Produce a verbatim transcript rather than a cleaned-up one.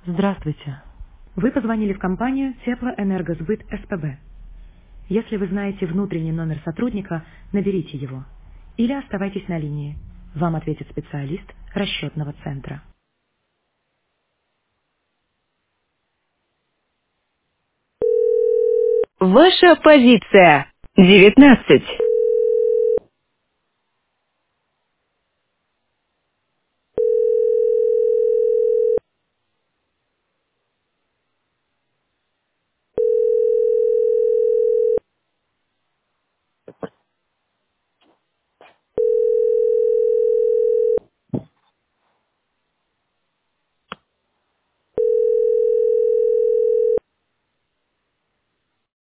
Здравствуйте. Вы позвонили в компанию Теплоэнергосбыт СПБ. Если вы знаете внутренний номер сотрудника, наберите его. Или оставайтесь на линии. Вам ответит специалист расчетного центра. Ваша позиция девятнадцать.